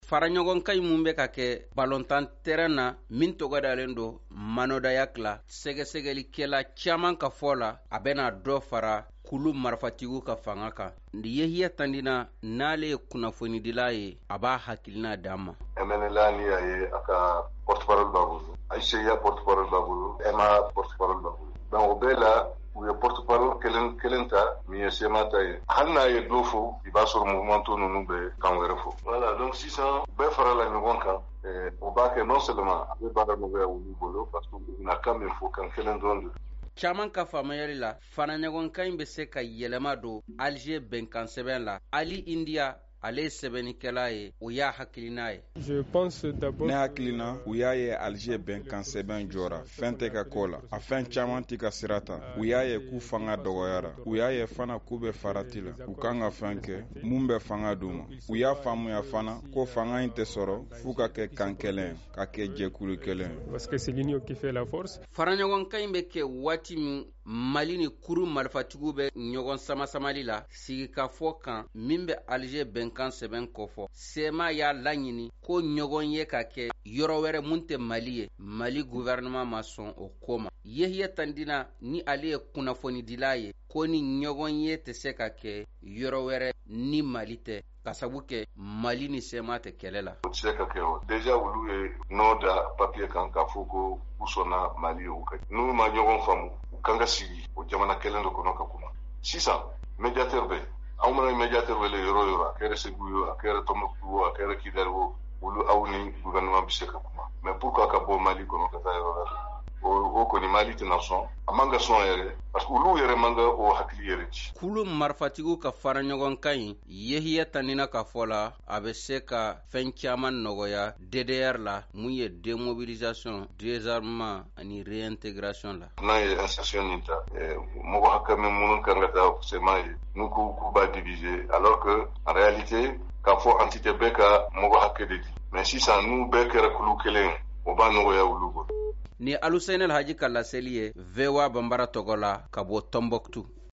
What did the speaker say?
faraɲɔgɔn kan mun bɛ ka kɛ balontan terrain na min tɔgɔdalen don manodayak la sɛgɛsɛgɛlikɛla caaman ka fɔ la a bɛna dɔ fara kulu marifatigiw ka fanga kan. Yehiya Tandina n'ale ye kunnafonidila ye a b'a hakilina d'an ma. MNLA ni a ye a ka porte-parole b'a bolo, Aïcheya porte-parole b'a bolo, Emma porte-parole b'a bolo. Donc o bɛɛ la u ye porte-parole kelen ta min ye Sema ta ye. Hali n'a ye dɔ fɔ i b'a sɔrɔ mouvement ninnu bɛ kan wɛrɛ fɔ. Voilà, donc sisan u bɛɛ farala ɲɔgɔn kan. O b'a kɛ non seulement a bɛ baara nɔgɔya olu bolo parce que u na kan min fɔ kan kelen dɔrɔn de. Caman ka faamuyali la faraɲɔgɔnkan in bɛ se ka yɛlɛma don Alger bɛnkan sɛbɛn la. Ali India ale ye sɛbɛnnikɛla ye, o y'a hakilina ye. Ne hakilina u y'a ye Alger bɛnkan sɛbɛn jɔra, fɛn tɛ ka kɔ la, a fɛn caman tɛ ka sira ta. U y'a ye k'u fanga dɔgɔyara, u y'a ye fana k'u bɛ farati la, u kan ka fɛn kɛ mun bɛ fanga d'u ma. U y'a faamuya fana ko fanga in tɛ sɔrɔ f'u ka kɛ kan kelen ka kɛ jɛkulu kelen. Faraɲɔgɔnkan in bɛ kɛ waati min Mali ni kuru marifatigiw bɛ ɲɔgɔn samasamali la sigikafɔ kan min bɛ Alger bɛnkan sɛbɛn kɔfɔ. Sema y'a laɲini ko ɲɔgɔn ye ka kɛ yɔrɔ wɛrɛ mun tɛ Mali ye. Mali gouvernement ma sɔn o ko ma. Yehiya Tandina ni ale ye kunnafonidila ye ko ni ɲɔgɔn ye tɛ se ka kɛ yɔrɔ wɛrɛ ni Mali tɛ ka sabu kɛ Mali ni Sema tɛ kɛlɛ la. O tɛ se ka kɛ o. Déjà olu ye nɔ da papier kan k'a fɔ ko u sɔnna Mali ye o kɛ. N'u ma ɲɔgɔn faamu u kan ka sigi o jamana kelen de kɔnɔ ka kuma. Sisan médiateur bɛ aw mana médiateur wele yɔrɔ o yɔrɔ a kɛra Segu ye a kɛra Tombouctou o a kɛra Kidal o olu aw ni gouvernement bɛ se ka kuma. Mais pourquoi ka bɔ Mali kɔnɔ ka taa yɔrɔ wɛrɛ? O kɔni Mali tɛna sɔn a man ka sɔn yɛrɛ parce que olu yɛrɛ man ka o hakili yɛrɛ ci. Kulu marifatigiw ka fara ɲɔgɔn kan in Yehiya Tandina ka fɔ la a bɛ se ka fɛn caman nɔgɔya DDR la mun ye démobilisation, désarmement ani réintégration la. N'an ye insertion nin ta mɔgɔ hakɛ min minnu kan ka taa Sema ye n'u k'u b'a diviser alors que en réalité k'a fɔ entité bɛɛ ka mɔgɔ hakɛ de di mais sisan n'u bɛɛ kɛra kulu kelen o b'a nɔgɔya olu bolo. Ni Aluseynel Haji ka laseli ye VOA Bambara tɔgɔ la ka bɔ Tombouctou.